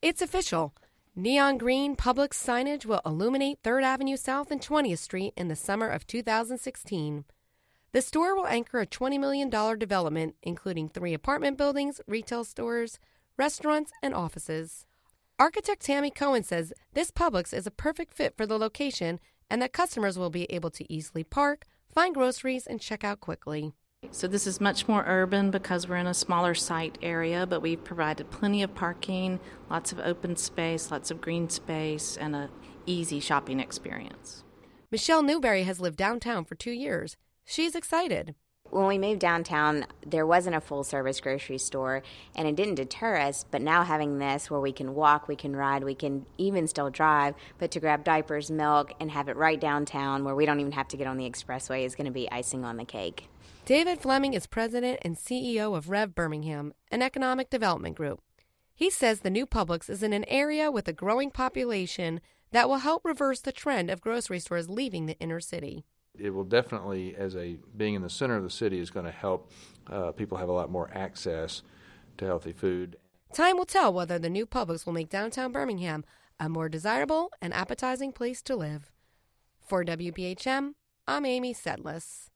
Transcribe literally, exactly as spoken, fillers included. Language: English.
It's official. Neon green Publix signage will illuminate third Avenue South and twentieth Street in the summer of two thousand sixteen. The store will anchor a twenty million dollars development, including three apartment buildings, retail stores, restaurants, and offices. Architect Tammy Cohen says this Publix is a perfect fit for the location and that customers will be able to easily park, find groceries, and check out quickly. So this is much more urban because we're in a smaller site area, but we've provided plenty of parking, lots of open space, lots of green space, and an easy shopping experience. Michelle Newberry has lived downtown for two years. She's excited. When we moved downtown, there wasn't a full-service grocery store, and it didn't deter us, but now having this where we can walk, we can ride, we can even still drive, but to grab diapers, milk, and have it right downtown where we don't even have to get on the expressway is going to be icing on the cake. David Fleming is president and C E O of Rev Birmingham, an economic development group. He says the new Publix is in an area with a growing population that will help reverse the trend of grocery stores leaving the inner city. It will definitely, as a being in the center of the city, is going to help uh, people have a lot more access to healthy food. Time will tell whether the new Publix will make downtown Birmingham a more desirable and appetizing place to live. For W B H M, I'm Amy Sedlis.